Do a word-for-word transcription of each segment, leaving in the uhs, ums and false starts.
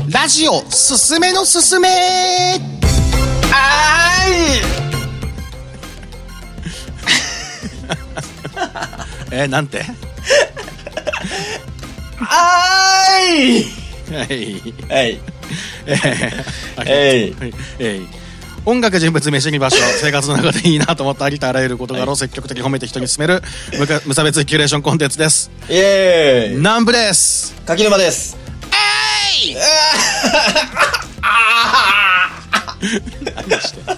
ラジオすすめのすすめ。 あーいえー、なんてあーいはいはいえーえいえい音楽、人物、飯に場所、生活の中でいいなと思ったありとあらゆる事柄を積極的に褒めて人に勧める無か無差別キュレーションコンテンツです。 イエーイ。 南部です。 柿沼です。 えい何してんの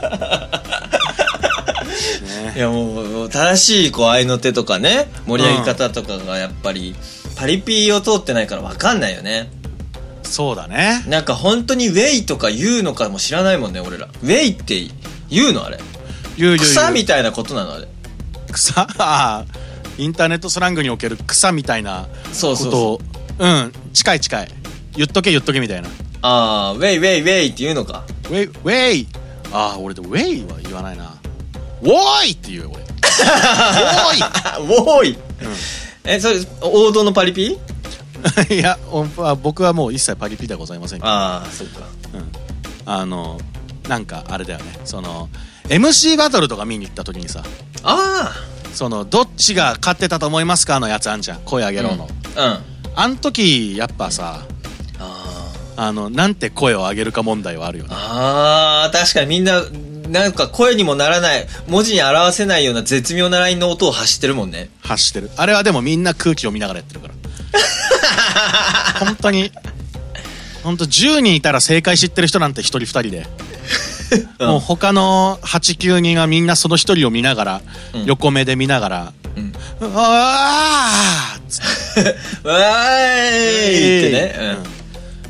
ね、 いやもう正しいこう合いの手とかね盛り上げ方とかがやっぱり、うん、パリピーを通ってないから分かんないよね。 そうだね。 なんか本当にウェイとか言うのかも知らないもんね俺ら。ウェイって言うのあれ。 言う言う言う。 草みたいなことなのあれ。 草インターネットスラングにおける草みたいなことを。 そうそうそう。 うん近い近い。言っとけ言っとけみたいな。 ああウェイウェイウェイって言うのか。 ウェイウェイ。ああ俺でウェイは言わないな。ウォーイって言うよ俺。ウォーイウォーイ、うん、えそれ王道のパリピいや僕はもう一切パリピではございませんけど。 ああそうか、 うん、あのなんかあれだよね、その エムシー バトルとか見に行った時にさ、 ああそのどっちが勝ってたと思いますかのやつあんじゃん、声上げろの、 うん、うん、 あん時やっぱさ、 ああのなんて声を上げるか問題はあるよね。 ああ確かにみんななんか声にもならない文字に表せないような絶妙なラインの音を発してるもんね。 発してる。あれはでもみんな空気を見ながらやってるから本当に本当じゅうにんいたら正解知ってる人なんてひとりふたりで、うん、もう他のはちきゅうにんはみんなそのひとりを見ながら、うん、横目で見ながら、うん、うわーっつってわーいってね、 うん、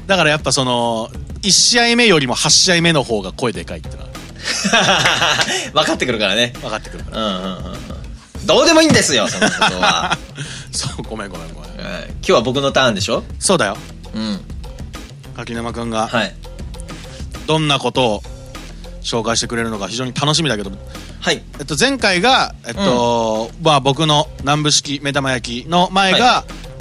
だからやっぱそのいち試合目よりもはち試合目の方が声でかいってのは分かってくるからね。 分かってくるから、 うんうんうん、どうでもいいんですよそのことはそうごめんごめんごめん、 えー、今日は僕のターンでしょ。 そうだよ。 うん柿沼くんが、 はい、 どんなことを紹介してくれるのか非常に楽しみだけど、 はい、 えっと、前回が、えっとうんまあ、僕の南部式目玉焼きの前が、はい、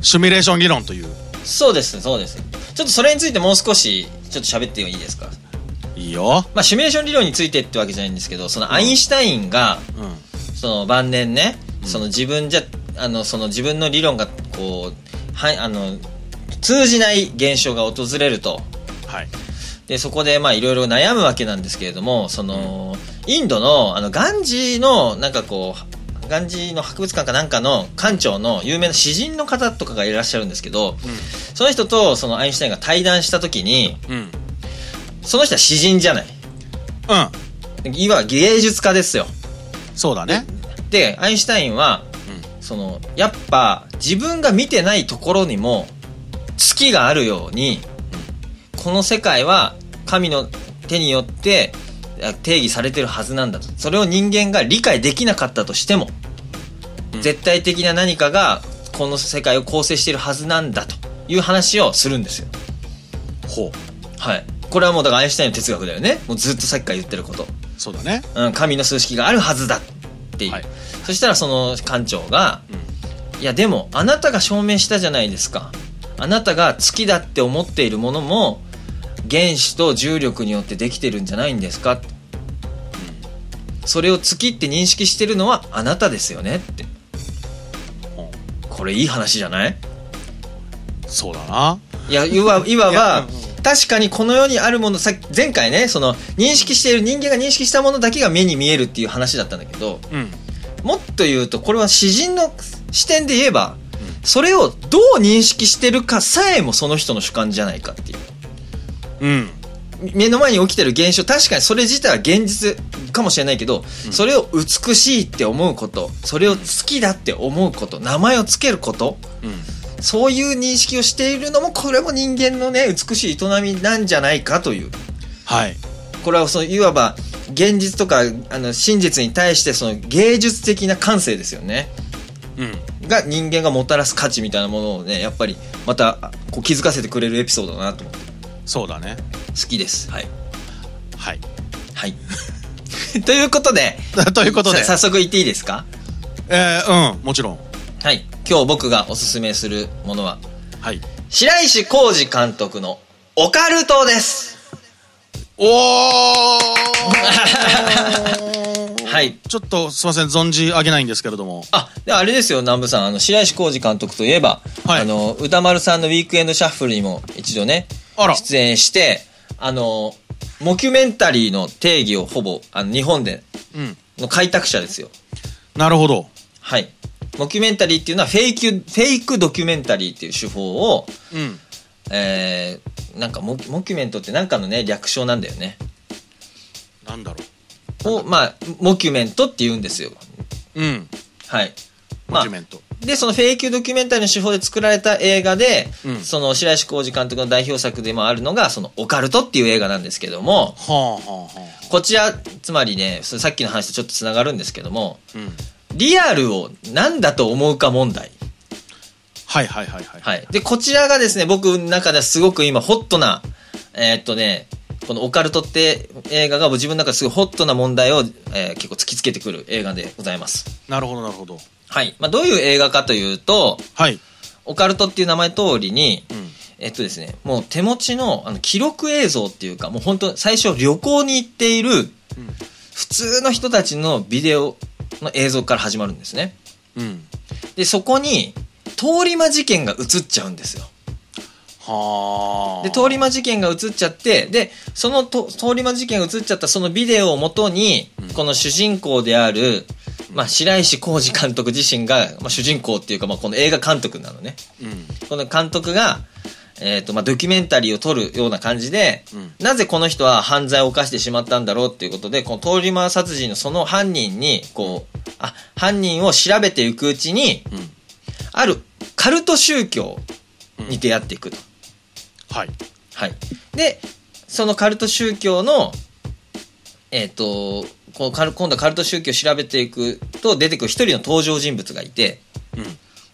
シミュレーション理論という。 そうですそうです。ちょっとそれについてもう少しちょっと喋っていいですか。 いいよ。 まあシミュレーション理論についてってわけじゃないんですけど、そのアインシュタインが、うん、その晩年ね、うん、その自分じゃあのその自分の理論がこうはいあの通じない現象が訪れると、はい、でそこでまあいろいろ悩むわけなんですけれども、その、うん、インドのあのガンジーのなんかこうガンジーの博物館かなんかの館長の有名な詩人の方とかがいらっしゃるんですけど、うん、その人とそのアインシュタインが対談した時に、うん、その人は詩人じゃない、うん、いわば芸術家ですよ。そうだね。で、でアインシュタインは、うん、そのやっぱ自分が見てないところにも月があるように、うん、この世界は神の手によって定義されてるはずなんだと。それを人間が理解できなかったとしても、うん、絶対的な何かがこの世界を構成しているはずなんだという話をするんですよ。ほう。はい。これはもうだからアインシュタインの哲学だよね。もうずっとさっきから言ってること。そうだね。うん、神の数式があるはずだっていう。はい、そしたらその館長が、うん、いやでもあなたが証明したじゃないですか。あなたが月だって思っているものも原子と重力によってできてるんじゃないんですか、うん、それを月って認識してるのはあなたですよねって、うん、これいい話じゃない？そうだな。いやいわいわば確かにこの世にあるもの、さ前回ねその認識している人間が認識したものだけが目に見えるっていう話だったんだけど、うん、もっと言うとこれは詩人の視点で言えば、うん、それをどう認識してるかさえもその人の主観じゃないかっていう、うん、目の前に起きてる現象、確かにそれ自体は現実かもしれないけど、うん、それを美しいって思うこと、それを好きだって思うこと、名前をつけること、うん、そういう認識をしているのもこれも人間のね美しい営みなんじゃないかという、はい、これはそのいわば現実とかあの真実に対してその芸術的な感性ですよね、うん、が人間がもたらす価値みたいなものをねやっぱりまたこう気づかせてくれるエピソードだなと思って。そうだね、好きです。はいはいはいということでということで早速言っていいですか？えー、うんもちろん。はい、今日僕がおすすめするものは、はい、白石浩二監督のオカルトです。 おーはい。 ちょっとすいません、存じ上げないんですけれども。 あ、であれですよ、南部さん、あの白石浩二監督といえば、はい、あの歌丸さんのウィークエンドシャッフルにも一度ね、あら出演して、あのモキュメンタリーの定義をほぼあの日本での開拓者ですよ。 うん、なるほど。 はい。モキュメンタリーっていうのはフェイクフェイクドキュメンタリーっていう手法を、うん、えー、なんかモモキュメントってなんかのね略称なんだよね。 なんだろう。 をまあモキュメントって言うんですよ。 うん。 はい。 モキュメント。 まあ、でそのフェイクドキュメンタリーの手法で作られた映画で、うん、その白石浩二監督の代表作でもあるのがそのオカルトっていう映画なんですけども、はあはあはあ、こちらつまりねさっきの話とちょっとつながるんですけども、うん、リアルを何だと思うか問題。 はいはいはいはい。 はい。でこちらがですね僕の中ではすごく今ホットなえー、っとね。このオカルトって映画が自分の中ですごいホットな問題を、えー、結構突きつけてくる映画でございます。 なるほどなるほど。 はい。まあ、どういう映画かというと、はい。オカルトっていう名前通りに、うん、えっとですね、もう手持ちのあの記録映像っていうか、もう本当最初旅行に行っている、うん、普通の人たちのビデオの映像から始まるんですね。うん。で、そこに通り魔事件が映っちゃうんですよ。はで通り魔事件が映っちゃってでそのと通り魔事件が映っちゃったそのビデオをもとに、うん、この主人公である、まあ、白石浩二監督自身が、まあ、主人公っていうか、まあ、この映画監督なのね、うん、この監督が、えーとまあ、ドキュメンタリーを撮るような感じで、うん、なぜこの人は犯罪を犯してしまったんだろうっていうことでこの通り魔殺人のその犯人にこうあ犯人を調べていくうちに、うん、あるカルト宗教に出会っていくと。 はい。 はい。で、そのカルト宗教の、えっと、こうカル今度はカルト宗教を調べていくと出てくる一人の登場人物がいて、うん。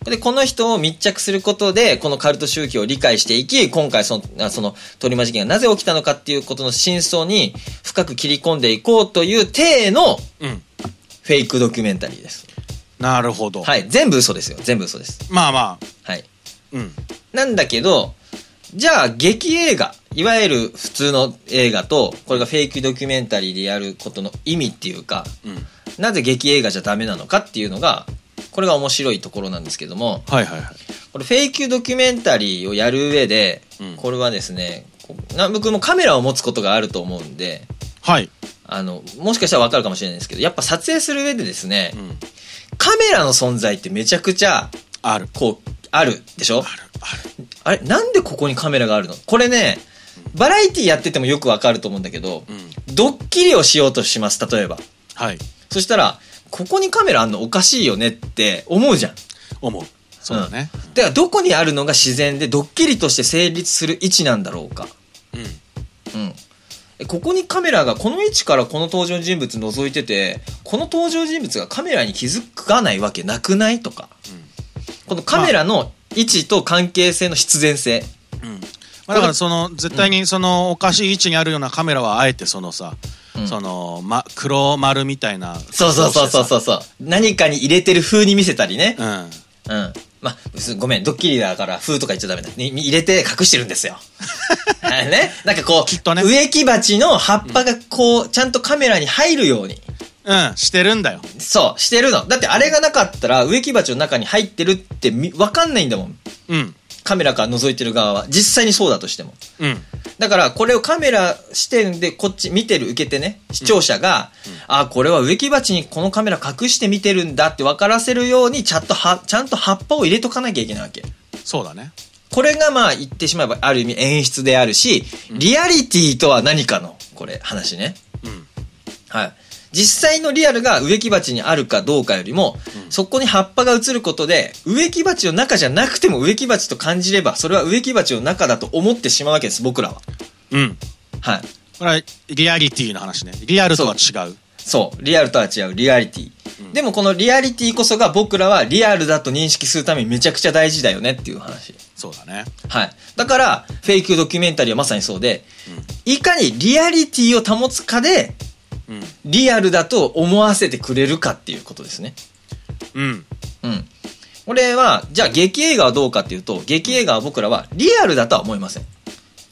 で、この人を密着することで、このカルト宗教を理解していき、今回その、その、通り魔事件がなぜ起きたのかっていうことの真相に深く切り込んでいこうという体の、うん。フェイクドキュメンタリーです。 なるほど。 はい。全部嘘ですよ。全部嘘です。 まあまあ。 はい。うん。なんだけど、じゃあ劇映画いわゆる普通の映画とこれがフェイクドキュメンタリーでやることの意味っていうか、うん、なぜ劇映画じゃダメなのかっていうのがこれが面白いところなんですけども、はいはいはい、これフェイクドキュメンタリーをやる上で、うん、これはですね南部君もカメラを持つことがあると思うんで、はい、あのもしかしたら分かるかもしれないんですけどやっぱ撮影する上でですね、うん、カメラの存在ってめちゃくちゃあるこうあるでしょ。あるある。あれなんでここにカメラがあるの？これね、バラエティやっててもよくわかると思うんだけど、うん、ドッキリをしようとします。例えば。はい。そしたらここにカメラあんのおかしいよねって思うじゃん。 思う。そうだね。 うん、だからどこにあるのが自然でドッキリとして成立する位置なんだろうか。うん。うん。ここにカメラがこの位置からこの登場人物覗いてて、この登場人物がカメラに気づかないわけなくないとか。うんこのカメラの位置と関係性の必然性、 うんまあ、だからその絶対にそのおかしい位置にあるようなカメラはあえてそのさ、うん、その、ま、黒丸みたいなそうそうそうそうそうそう何かに入れてる風に見せたりねうん、うんまあ、ごめんドッキリだから風とか言っちゃダメだに入れて隠してるんですよね、なんかこうきっと、ね、植木鉢の葉っぱがこう、うん、ちゃんとカメラに入るようにうん、してるんだよ。 そう、してるの。だってあれがなかったら植木鉢の中に入ってるってみ分かんないんだもん。うん。カメラから覗いてる側は。実際にそうだとしても。うん。だからこれをカメラ視点でこっち見てる受けてね、視聴者が、うんうん、あ、これは植木鉢にこのカメラ隠して見てるんだって分からせるようにちゃんとは、ちゃんと葉っぱを入れとかなきゃいけないわけ。 そうだね。 これがまあ言ってしまえばある意味演出であるし、リアリティとは何かの、これ話ね。うん。はい。実際のリアルが植木鉢にあるかどうかよりも、うん、そこに葉っぱが映ることで植木鉢の中じゃなくても植木鉢と感じればそれは植木鉢の中だと思ってしまうわけです僕らは。うんはいこれはリアリティの話ね。リアルとは違う。 そう、そうリアルとは違うリアリティ、うん、でもこのリアリティこそが僕らはリアルだと認識するためにめちゃくちゃ大事だよねっていう話。 そうだね。 はいだからフェイクドキュメンタリーはまさにそうで、うん、いかにリアリティを保つかでうん、リアルだと思わせてくれるかっていうことですね。うん。うん。これは、じゃあ劇映画はどうかっていうと、劇映画は僕らはリアルだとは思いません。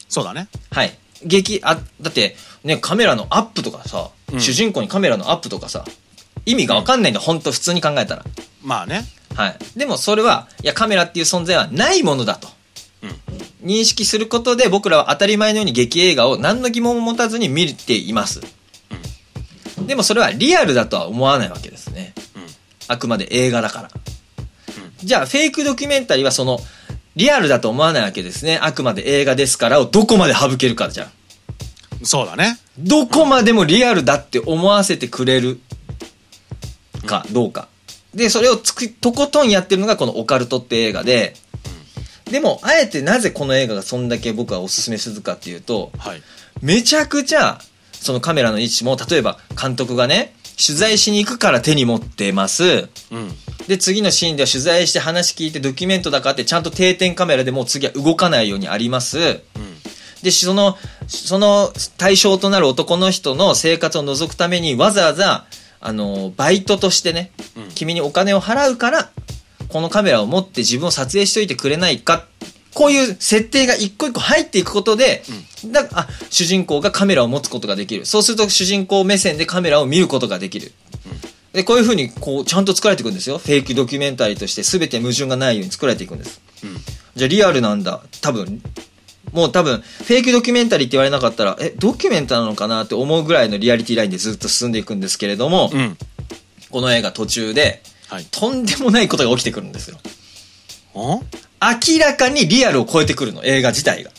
そうだね。 はい。劇、あ、だって、ね、カメラのアップとかさ、うん、主人公にカメラのアップとかさ、意味がわかんないんだ、うん、本当普通に考えたら。 まあね。 はい。でもそれは、いや、カメラっていう存在はないものだと。うん、認識することで僕らは当たり前のように劇映画を何の疑問も持たずに見ています。うん、でもそれはリアルだとは思わないわけですね。うん、あくまで映画だから。うん、じゃあ、フェイクドキュメンタリーはその、リアルだと思わないわけですね。あくまで映画ですからをどこまで省けるかじゃん。 そうだね。 どこまでもリアルだって思わせてくれるかどうか。で、それをつく、とことんやってるのがこのオカルトって映画で、でも、あえてなぜこの映画がそんだけ僕はおすすめするかっていうと、はい、めちゃくちゃ、そのカメラの位置も、例えば監督がね、取材しに行くから手に持ってます。うん、で、次のシーンでは取材して話聞いてドキュメントだからってちゃんと定点カメラでもう次は動かないようにあります。うん、で、その、その対象となる男の人の生活を覗くためにわざわざ、あの、バイトとしてね、うん、君にお金を払うから、このカメラを持って自分を撮影しといてくれないか。こういう設定が一個一個入っていくことで、うん、だあ主人公がカメラを持つことができる。そうすると主人公目線でカメラを見ることができる。うん、でこういう風にこうちゃんと作られていくんですよ。フェイクドキュメンタリーとして全て矛盾がないように作られていくんです。うん、じゃあリアルなんだ。多分もう多分フェイクドキュメンタリーって言われなかったらえドキュメンタなのかなって思うぐらいのリアリティラインでずっと進んでいくんですけれども、うん、この映画途中で、はい、とんでもないことが起きてくるんですよ。明らかにリアルを超えてくるの、映画自体が。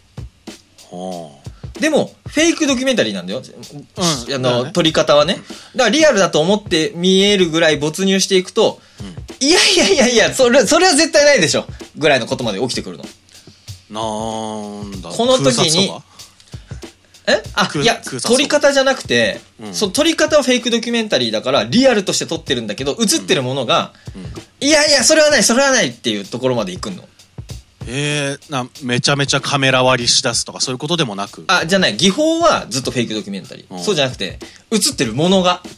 でもフェイクドキュメンタリーなんだよ、うん、あの、ね、撮り方はね。だからリアルだと思って見えるぐらい没入していくと、うん、いやいやいやいやそれそれは絶対ないでしょぐらいのことまで起きてくるの。 なんだこの時にえあいや撮り方じゃなくて、うん、そ撮り方はフェイクドキュメンタリーだからリアルとして撮ってるんだけど映ってるものが、うんうん、いやいやそれはないそれはないっていうところまで行くの。 えー、なめちゃめちゃカメラ割りしだすとかそういうことでもなく、 あじゃない技法はずっとフェイクドキュメンタリー、うん、そうじゃなくて映ってるものが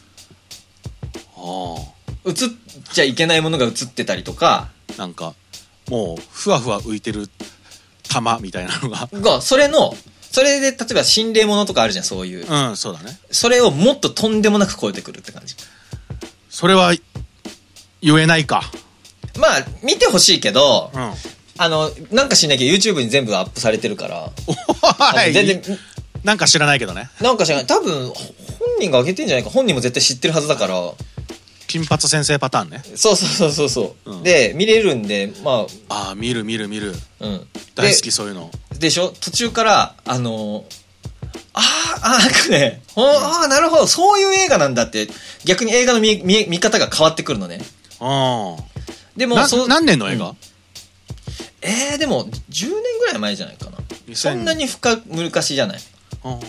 映っちゃいけないものが映ってたりとか、 なんかもうふわふわ浮いてる玉みたいなのががそれのそれで例えば心霊ものとかあるじゃん、そういう。 うん、そうだね。 それをもっととんでもなく超えてくるって感じ。 それは言えないか。 まあ見てほしいけど、うん、あのなんか知んないけど YouTube に全部アップされてるから。 はい、全然なんか知らないけどね。 なんか知らない。多分本人が上げてんじゃないか。本人も絶対知ってるはずだから。 金髪先生パターンね。 そうそうそうそう、うん、で見れるんで、まああ見る見る見る、うん、大好きそういうのでしょ。途中からあのー、あーあーなんかね、うん、ああなるほどそういう映画なんだって逆に映画の 見, 見, 見方が変わってくるのね。ああでもそ何年の映画、うん、 えー、でもじゅうねんぐらい前じゃないかな。そんなに深昔じゃない。あ、うん、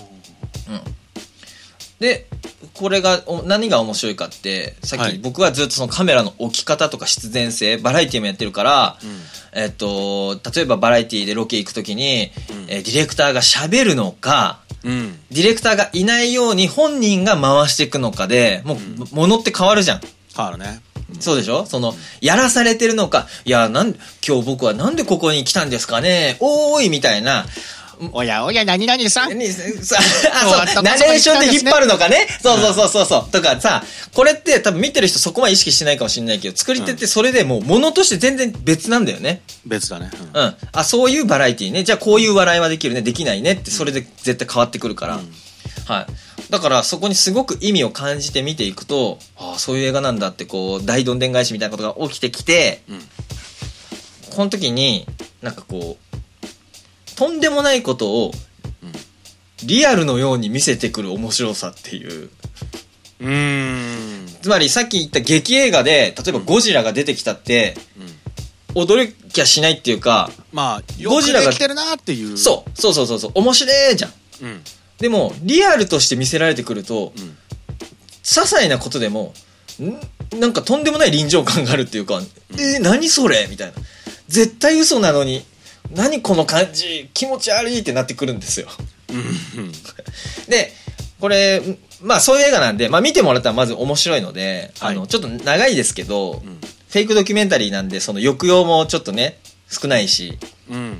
でこれが何が面白いかってさっき僕はずっとそのカメラの置き方とか必然性バラエティもやってるから、うん、えっと例えばバラエティでロケ行くときに、うん、えディレクターが喋るのか、うん、ディレクターがいないように本人が回していくのかでもう、うん、物って変わるじゃん。 変わるね。 そうでしょ。そのやらされてるのか、いやなん今日僕はなんでここに来たんですかねおーいみたいな、 おやおや何々さんナレーションで引っ張るのかね。そうそうそうそうそう、うん、とかさ、これって多分見てる人そこまで意識してないかもしれないけど作り手ってそれでもう物として全然別なんだよね。 別だね。 うん、うん、あそういうバラエティね、じゃあこういう笑いはできるねできないねってそれで絶対変わってくるから、うん、はい。だからそこにすごく意味を感じて見ていくと、ああそういう映画なんだってこう大どんでん返しみたいなことが起きてきて、うん、この時になんかこうとんでもないことをリアルのように見せてくる面白さっていう、うーんつまりさっき言った劇映画で例えばゴジラが出てきたって、うん、驚きゃしないっていうか、 まあよくできてるなっていう、 そうそうそうそうそう面白いじゃん、うん、でもリアルとして見せられてくると、うん、些細なことでもんなんかとんでもない臨場感があるっていうか、うん、えー、何それみたいな、絶対嘘なのに何この感じ気持ち悪いってなってくるんですよでこれまあそういう映画なんで、まあ、見てもらったらまず面白いので、はい、あのちょっと長いですけど、うん、フェイクドキュメンタリーなんでその抑揚もちょっとね少ないし、うん、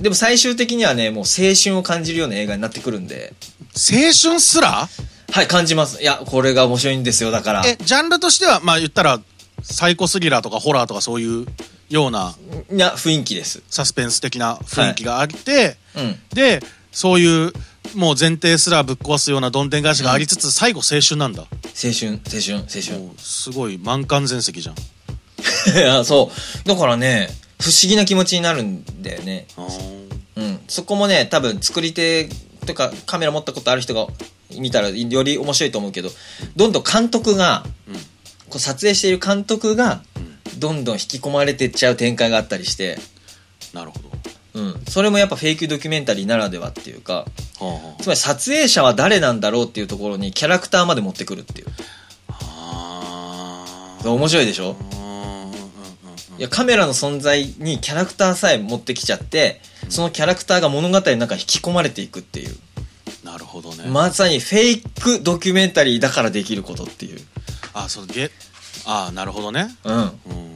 でも最終的にはね、もう青春を感じるような映画になってくるんで。 青春すら？ はい、感じます。いや、これが面白いんですよ、だから。 え、ジャンルとしては、まあ言ったら、サイコスリラーとかホラーとかそういうような。 いや、雰囲気です。 サスペンス的な雰囲気があって、 はい、うん、 で、そういう、もう前提すらぶっ壊すようなどんでん返しがありつつ、うん、最後青春なんだ。 青春、青春、青春。 すごい満貫全席じゃん。 いや、そう。だからね、不思議な気持ちになるんだよね。うん。そこもね、多分作り手とかカメラ持ったことある人が見たらより面白いと思うけど、どんどん監督が、うん、こう撮影している監督が、うん、どんどん引き込まれていっちゃう展開があったりして。 なるほど。 うん、それもやっぱフェイクドキュメンタリーならではっていうか、はあはあ、つまり撮影者は誰なんだろうっていうところにキャラクターまで持ってくるっていう。はあ、面白いでしょ。いや、カメラの存在にキャラクターさえ持ってきちゃって、うん、そのキャラクターが物語の中に引き込まれていくっていう。なるほどね。まさにフェイクドキュメンタリーだからできることっていう。 あ、そうげあ、なるほどね。 うん、うん、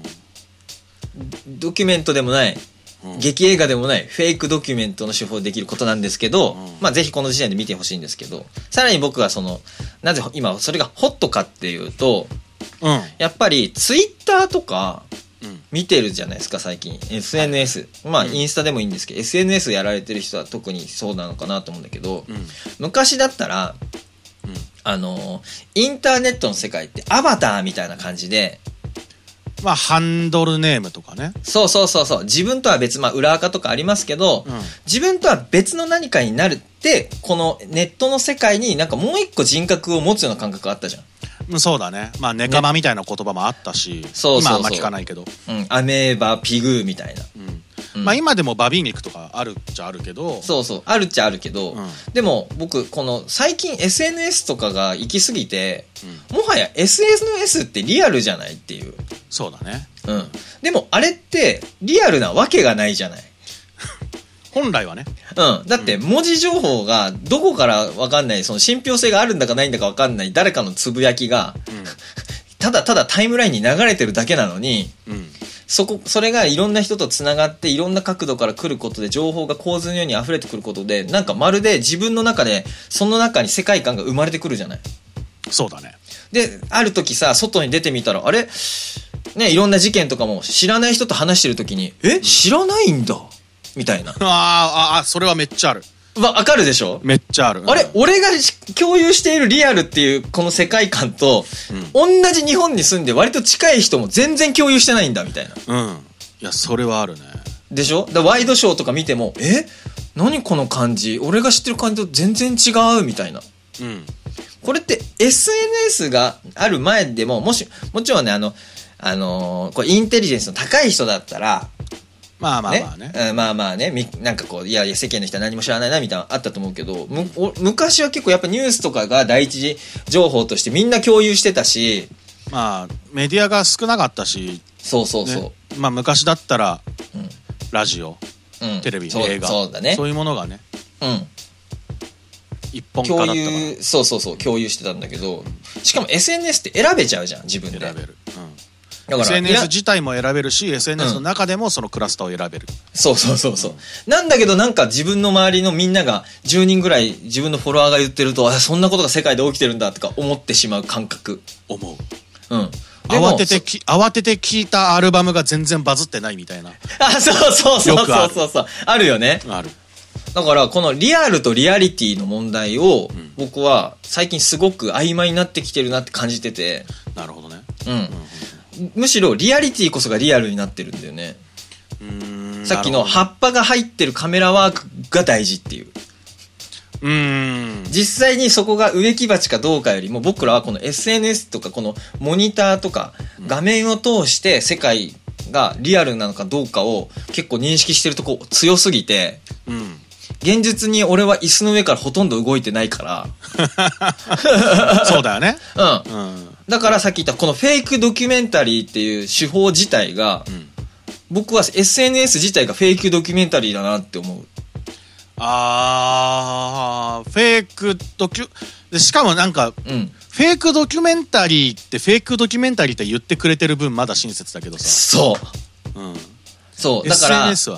ドキュメントでもない、うん、劇映画でもないフェイクドキュメントの手法でできることなんですけど、うん、まあぜひこの時点で見てほしいんですけど、さらに僕はそのなぜ今それがホットかっていうと、うん、やっぱりツイッターとか見てるじゃないですか最近 エスエヌエス、はい、まあインスタでもいいんですけど、うん、エスエヌエス やられてる人は特にそうなのかなと思うんだけど、うん、昔だったら、うん、あのインターネットの世界ってアバターみたいな感じで、 まあハンドルネームとかね。 そうそうそうそう。自分とは別、まあ裏垢とかありますけど、うん、自分とは別の何かになるって、このネットの世界になんかもう一個人格を持つような感覚があったじゃん。 そうだね。まあネカマみたいな言葉もあったし、ね、そうそうそう、今あんま聞かないけど。 うん。アメーバ、ピグーみたいな。 うんうん、まあ今でもバビ肉とかあるっちゃあるけど。 そうそう。あるっちゃあるけど、うん、でも僕、この最近 エスエヌエス とかが行き過ぎて、うん、もはや エスエヌエス ってリアルじゃないっていう。 そうだね。 うん。でもあれってリアルなわけがないじゃない。 本来はね。 うん。だって文字情報がどこからわかんない、その信憑性があるんだかないんだかわかんない誰かのつぶやきが、うん、ただただタイムラインに流れてるだけなのに、うん、そこ、それがいろんな人とつながっていろんな角度から来ることで情報が洪水のように溢れてくることで、なんかまるで自分の中でその中に世界観が生まれてくるじゃない。 そうだね。で、 ある時さ、外に出てみたら、あれね、いろんな事件とかも知らない人と話してる時に、え、知らないんだみたいな。 ああ、それはめっちゃある。 わ、わかるでしょ？ めっちゃある。 あれ、俺が共有しているリアルっていうこの世界観と、うん、同じ日本に住んで割と近い人も全然共有してないんだみたいな。 うん。いや、それはあるね。 でしょ？だワイドショーとか見ても、え？何この感じ？俺が知ってる感じと全然違うみたいな。うん。これって エスエヌエス がある前でも、もし、もちろんね、あの、あのー、これインテリジェンスの高い人だったら、 まあまあまあね。 ね、まあまあね、みなんかこう、いやいや世間の人は何も知らないなみたいなのあったと思うけど、む昔は結構やっぱニュースとかが第一次情報としてみんな共有してたし、 まあメディアが少なかったし、 そうそうそう。 ね、まあ昔だったら、うん、ラジオ、うん、テレビ、映画、 そうだね。 そういうものがね、うん、一本化だったから。 共有、そうそうそう、共有してたんだけど、しかも エスエヌエス って選べちゃうじゃん、自分で。 選べる。うんだから エスエヌエス 自体も選べるし エスエヌエス の中でもそのクラスターを選べる、うん、 そうそうそうそう、うん、なんだけどなんか自分の周りのみんながじゅうにんぐらい自分のフォロワーが言ってると、あ、そんなことが世界で起きてるんだとか思ってしまう感覚。 思う。うん。慌ててき慌てて聞いたアルバムが全然バズってないみたいな。 あ、そうそうそうそうそうそう、あるよね。 ある。 だからこのリアルとリアリティの問題を僕は最近すごく曖昧になってきてるなって感じてて。 なるほどね。 うん。うんむしろリアリティこそがリアルになってるんだよね。うーん、さっきの葉っぱが入ってるカメラワークが大事っていう。うーん、実際にそこが植木鉢かどうかよりも僕らはこの エスエヌエス とかこのモニターとか画面を通して世界がリアルなのかどうかを結構認識してるとこ強すぎて、うん、現実に俺は椅子の上からほとんど動いてないからそうだよね。 うん、うんだからさっき言ったこのフェイクドキュメンタリーっていう手法自体が、うん、僕は エスエヌエス 自体がフェイクドキュメンタリーだなって思う。 あー、フェイクドキュでしかもなんか、うん、フェイクドキュメンタリーってフェイクドキュメンタリーって言ってくれてる分まだ親切だけどさ。 そう、うん、そうだからエスエヌエス はね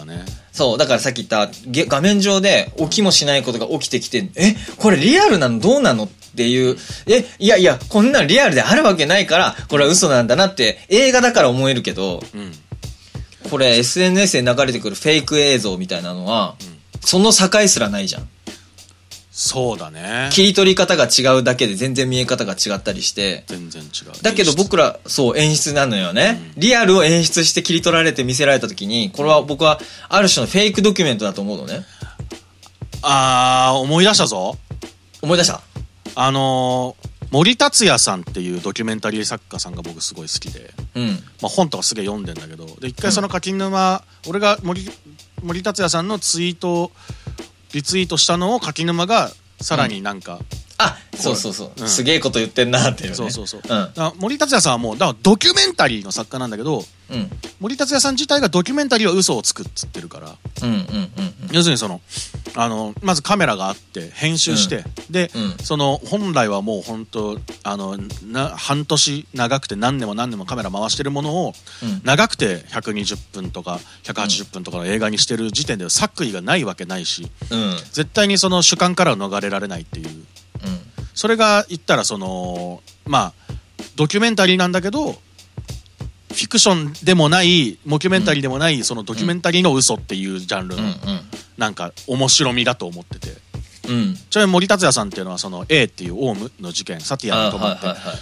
そう、だからさっき言ったげ画面上で起きもしないことが起きてきて、え、これリアルなのどうなのっていう、え、いやいや、こんなんリアルであるわけないから、これは嘘なんだなって映画だから思えるけど、うん、これ エスエヌエス で流れてくるフェイク映像みたいなのは、うん、その境すらないじゃん。 そうだね。 切り取り方が違うだけで全然見え方が違ったりして。 全然違う。 だけど僕ら、そう、演出なのよね、うん。リアルを演出して切り取られて見せられた時に、これは僕はある種のフェイクドキュメントだと思うのね。 あー、思い出したぞ。 思い出した。 あのー、森達也さんっていうドキュメンタリー作家さんが僕すごい好きで、うん、まあ本とかすげえ読んでんだけど、で、一回その柿沼、うん、俺が森、森達也さんのツイートを、リツイートしたのを柿沼がさらになんか、うん、 あ、そうそうそう、うん、すげえこと言ってんなっていうね。 そうそうそう、うん、だから森達也さんはもうだからドキュメンタリーの作家なんだけど、うん、森達也さん自体がドキュメンタリーは嘘をつくっつってるから、うんうんうんうん、要するにそのあのまずカメラがあって編集して、うん、で、うん、その本来はもう本当あのな半年長くて何年も何年もカメラ回してるものを、うん、長くてひゃくにじゅっぷんとかひゃくはちじゅっぷんとかの映画にしてる時点で作為がないわけないし、うん、絶対にその主観からは逃れられないっていう、うん、それが言ったらそのまあドキュメンタリーなんだけどフィクションでもないモキュメンタリーでもない、うん、そのドキュメンタリーの嘘っていうジャンルの、うんうん、なんか面白みだと思ってて、うん、ちなみに森達也さんっていうのはその A っていうオウムの事件サティアのと思って、はいはいはい、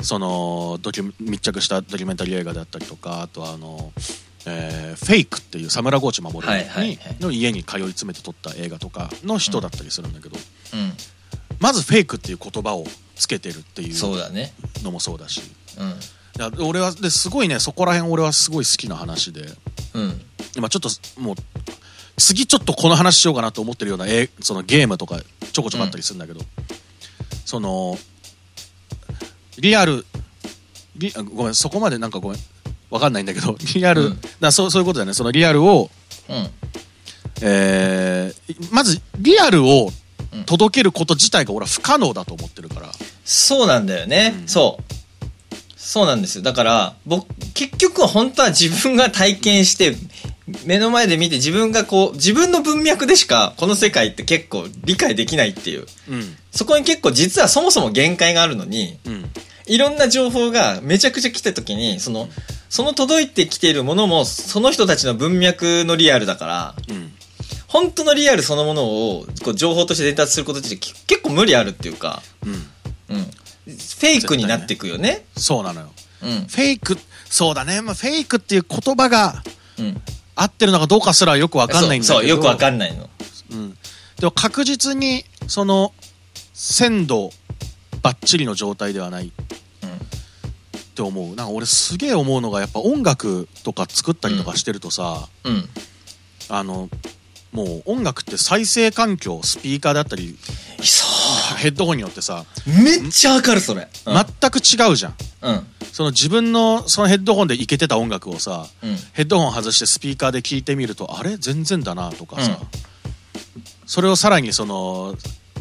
そのドキュ密着したドキュメンタリー映画であったりとか、あとはあの、えー、フェイクっていう佐村河内守に、はいはいはい、の家に通い詰めて撮った映画とかの人だったりするんだけど、うんうん、まずフェイクっていう言葉をつけてるっていうのもそうだし、うん、いや俺はですごいね、そこら辺俺はすごい好きな話で、うん、今ちょっともう次ちょっとこの話しようかなと思ってるようなえそのゲームとかちょこちょこあったりするんだけど、うん、そのリアルリごめんそこまでなんかごめんわかんないんだけどリアル、うん、だそうそういうことだよね。そのリアルを、うん、えー、まずリアルを届けること自体が俺は不可能だと思ってるから。 そうなんだよね、うん、そうそうなんですよ。だから僕結局は本当は自分が体験して目の前で見て自分がこう自分の文脈でしかこの世界って結構理解できないっていう、うん、そこに結構実はそもそも限界があるのに、うん、いろんな情報がめちゃくちゃ来た時にそのその届いてきているものもその人たちの文脈のリアルだから、うん、本当のリアルそのものをこう情報として伝達することって結構無理あるっていうか、うんうん、フェイクになっていくよね。 そうなのよ、うん、フェイクそうだね、まあ、フェイクっていう言葉が、うん合ってるのかどうかすらよくわかんないんだけど、 そうそうよくわかんないの、 うん、でも確実にその鮮度バッチリの状態ではない、うん、って思う。なんか俺すげえ思うのがやっぱ音楽とか作ったりとかしてるとさ、うん、あのもう音楽って再生環境スピーカーだったりそうヘッドホンによってさめっちゃわかるそれ、 うん、全く違うじゃん、うんその自分のそのヘッドホンでイケてた音楽をさ、うん、ヘッドホン外してスピーカーで聞いてみるとあれ全然だなとかさ、うん、それをさらにその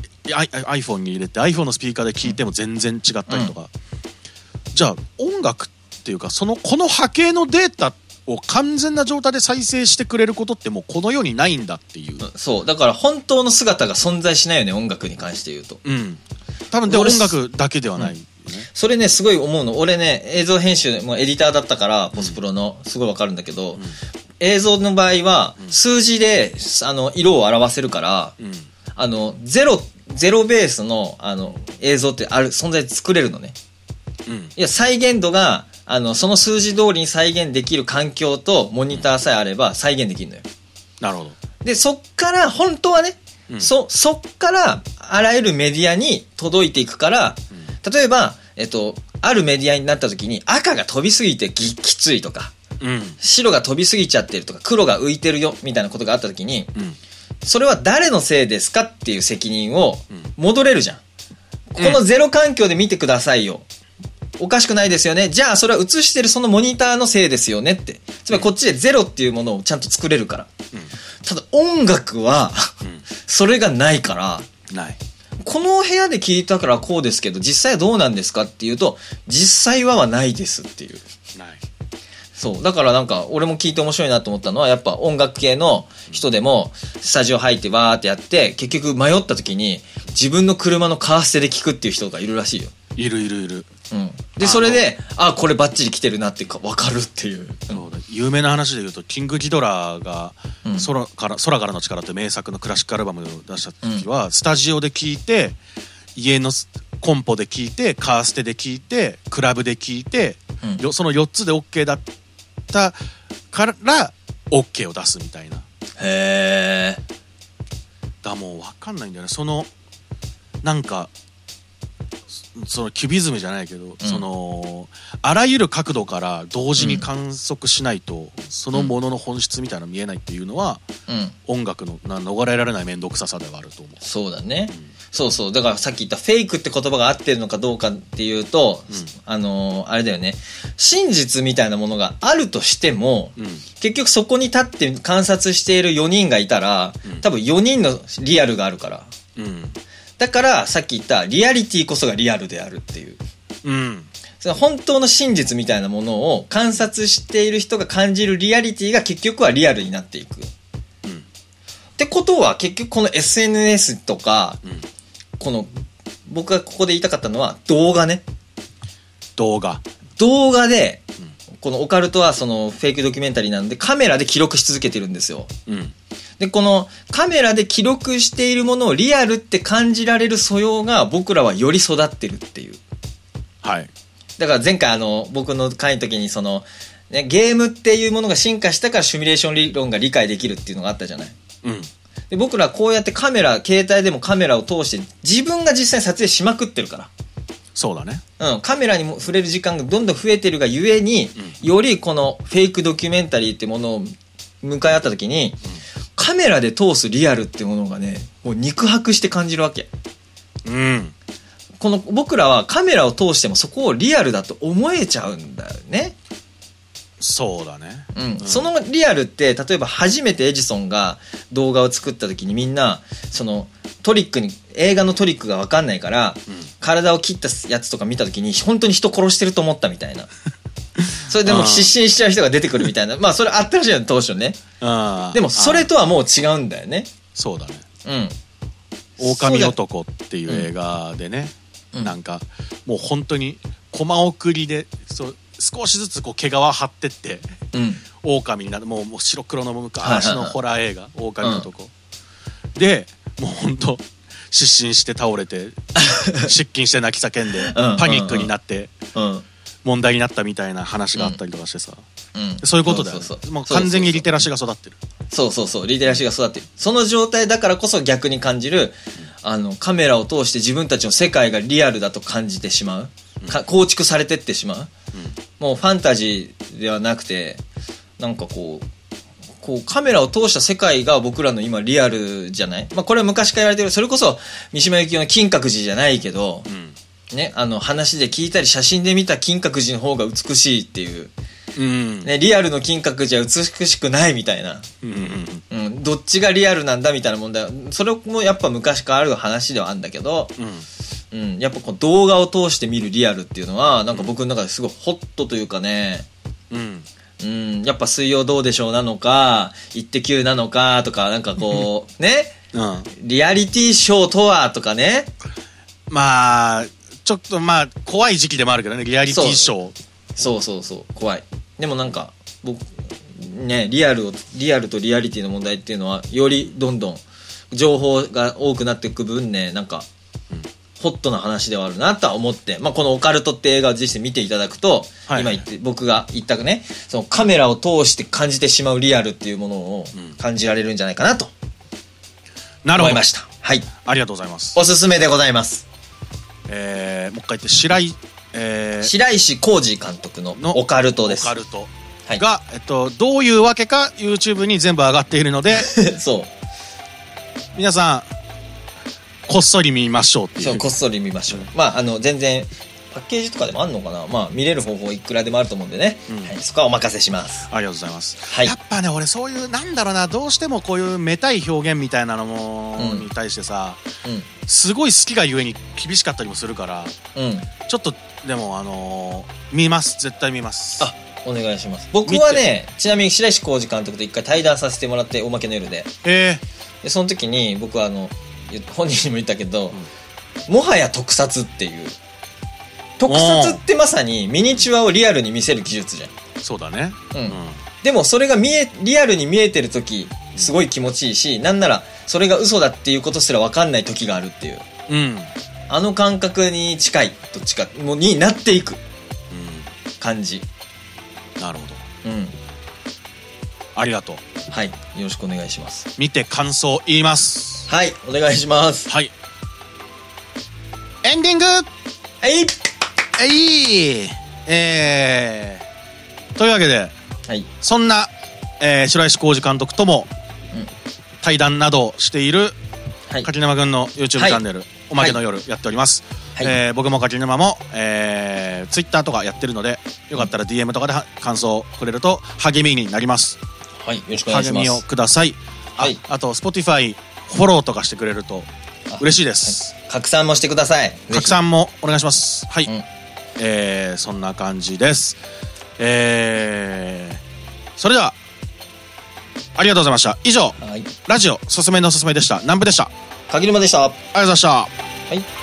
iPhone に入れて iPhone のスピーカーで聞いても全然違ったりとか、うん、じゃあ音楽っていうかそのこの波形のデータを完全な状態で再生してくれることってもうこの世にないんだっていう、 うん、そうだから本当の姿が存在しないよね音楽に関して言うと、うん、 多分で音楽だけではない、うんそれねすごい思うの。俺ね映像編集もエディターだったからポスプロのすごいわかるんだけど、うん、映像の場合は数字であの色を表せるから、うん、あのゼロゼロベースのあの映像ってある存在作れるのね、うん、いや再現度があのその数字通りに再現できる環境とモニターさえあれば再現できるのよ。 なるほど。 でそっから本当はね、うん、そそっからあらゆるメディアに届いていくから、うん、例えばえっと、あるメディアになった時に赤が飛びすぎて き, きついとか、うん、白が飛びすぎちゃってるとか黒が浮いてるよみたいなことがあった時に、うん、それは誰のせいですかっていう責任を戻れるじゃん、うん、このゼロ環境で見てくださいよ、おかしくないですよね、じゃあそれは映してるそのモニターのせいですよねって、つまりこっちでゼロっていうものをちゃんと作れるから、うん、ただ音楽は、うん、それがないからないこの部屋で聞いたからこうですけど実際はどうなんですかっていうと実際ははないですっていうないそうだからなんか俺も聞いて面白いなと思ったのはやっぱ音楽系の人でもスタジオ入ってバーってやって結局迷った時に自分の車のカーステで聞くっていう人がいるらしいよ。 いるいるいる。 うん、でそれであこれバッチリ来てるなってか分かるっていう、 うん、有名な話で言うとキングギドラが空から、うん、空からの力って名作のクラシックアルバムを出した時は、うん、スタジオで聴いて家のコンポで聴いてカーステで聴いてクラブで聴いて、うん、そのよっつで OK だったから OK を出すみたいな。 へえ。 だもう分かんないんだよねそのなんかそのキュビズムじゃないけど、うん、そのあらゆる角度から同時に観測しないと、うん、そのものの本質みたいなの見えないっていうのは、うん、音楽のな逃れられない面倒くささではあると思う。 そうだね、うん、そうそうだからさっき言ったフェイクって言葉が合ってるのかどうかっていうと、うん、あのー、あれだよね真実みたいなものがあるとしても、うん、結局そこに立って観察しているよにんがいたら、うん、多分よにんのリアルがあるから、うんだからさっき言ったリアリティこそがリアルであるっていう、うん、その本当の真実みたいなものを観察している人が感じるリアリティが結局はリアルになっていく、うん、ってことは結局この エスエヌエス とか、うん、この僕がここで言いたかったのは動画ね動画動画で、うん、このオカルトはそのフェイクドキュメンタリーなのでカメラで記録し続けてるんですよ、うんでこのカメラで記録しているものをリアルって感じられる素養が僕らはより育ってるっていう。 はい。 だから前回あの僕の回の時にその、ね、ゲームっていうものが進化したからシミュレーション理論が理解できるっていうのがあったじゃない。うん。で僕らこうやってカメラ携帯でもカメラを通して自分が実際に撮影しまくってるから。 そうだね。 うん。カメラにも触れる時間がどんどん増えてるがゆえに、うん、よりこのフェイクドキュメンタリーってものを向かい合った時に、うんカメラで通すリアルってものがねもう肉薄して感じるわけ、うん、この僕らはカメラを通してもそこをリアルだと思えちゃうんだよね。 そうだね、 うんうん、そのリアルって例えば初めてエジソンが動画を作った時にみんなそのトリックに映画のトリックが分かんないから、うん、体を切ったやつとか見た時に本当に人殺してると思ったみたいなそれでもう失神しちゃう人が出てくるみたいなまあそれあったらしいの当初ね。でもそれとはもう違うんだよね。 そうだね。うん。狼男っていう映画でね、うん、なんかもう本当にコマ送りでそう少しずつこう毛皮張ってって、うん、狼になるもうもう白黒の昔のホラー映画狼男、うん、でもう本当失神して倒れて失禁して泣き叫んでパニックになって。うんうんうん問題になったみたいな話があったりとかしてさ、うん、そういうことだよね。そうそうそうもう完全にリテラシーが育ってる。そうそうそうリテラシーが育ってる。その状態だからこそ逆に感じる、うん、あのカメラを通して自分たちの世界がリアルだと感じてしまう、うん、か構築されてってしまう、うん、もうファンタジーではなくてなんかこうこうカメラを通した世界が僕らの今リアルじゃない、まあ、これは昔から言われてるそれこそ三島由紀夫の金閣寺じゃないけど、うんね、あの話で聞いたり写真で見た金閣寺の方が美しいっていう、うんね、リアルの金閣寺は美しくないみたいな、うんうんうん、どっちがリアルなんだみたいな問題それもやっぱ昔からある話ではあるんだけど、うんうん、やっぱこう動画を通して見るリアルっていうのはなんか僕の中ですごいホットというかね、うんうん、やっぱ水曜どうでしょうなのかイッテ Q なのかとかなんかこうね、うん、リアリティショーとはとかねまあちょっとまあ怖い時期でもあるけどねリアリティショーそうそうそうそう怖いでもなんか僕ねリアルをリアルとリアリティの問題っていうのはよりどんどん情報が多くなっていく分ねなんか、うん、ホットな話ではあるなとは思って、まあ、このオカルトって映画を実際見ていただくと、はい、今言って僕が言ったねそのカメラを通して感じてしまうリアルっていうものを感じられるんじゃないかなと思いました、はいありがとうございますおすすめでございますえー、もう一回言って白井、えー、 白石浩二監督のオカルトですオカルトが、はい、えっと、どういうわけか YouTube に全部上がっているのでそう皆さんこっそり見ましょうっていうそうこっそり見ましょう、うん、まああの全然パッケージとかでもあるのかなまあ見れる方法いくらでもあると思うんでね、うんはい、そこはお任せしますありがとうございます、はい、やっぱね俺そういうなんだろうなどうしてもこういうめたい表現みたいなのも、うん、に対してさ、うん、すごい好きがゆえに厳しかったりもするから、うん、ちょっとでもあのー、見ます絶対見ますあお願いします。僕はね、ちなみに白石浩二監督と一回対談させてもらって、おまけの夜で。 えでその時に僕はあの本人にも言ったけど、うん、もはや特撮っていう、特撮ってまさにミニチュアをリアルに見せる技術じゃん。 そうだね、 うんうん、でもそれが見えリアルに見えてる時すごい気持ちいいし、なんならそれが嘘だっていうことすら分かんない時があるっていう、 うん、 あの感覚に近い、どっちかもうになっていく感じ、 うん、なるほど、うん、ありがとう。 はい、よろしくお願いします。 見て感想言います。 はい、お願いします。 はい、エンディング。 えいえいえー、というわけで、はい、そんな、えー、白石浩二監督とも、うん、対談などしている、はい、柿沼くんの YouTube チャンネル、はい、おまけの夜やっております、はい、えー、僕も柿沼も、えー、Twitter とかやってるので、よかったら ディーエム とかで感想くれると励みになります。 はい、よろしくお願いします。 励みをください。あ、はい、あと Spotify フォローとかしてくれると嬉しいです。 はい、拡散もしてください。 拡散もお願いします。はい、うん、えー、そんな感じです。えー、それではありがとうございました。以上、はい、ラジオすすめのすすめでした。南部でした。 柿沼でした。ありがとうございました。 はい。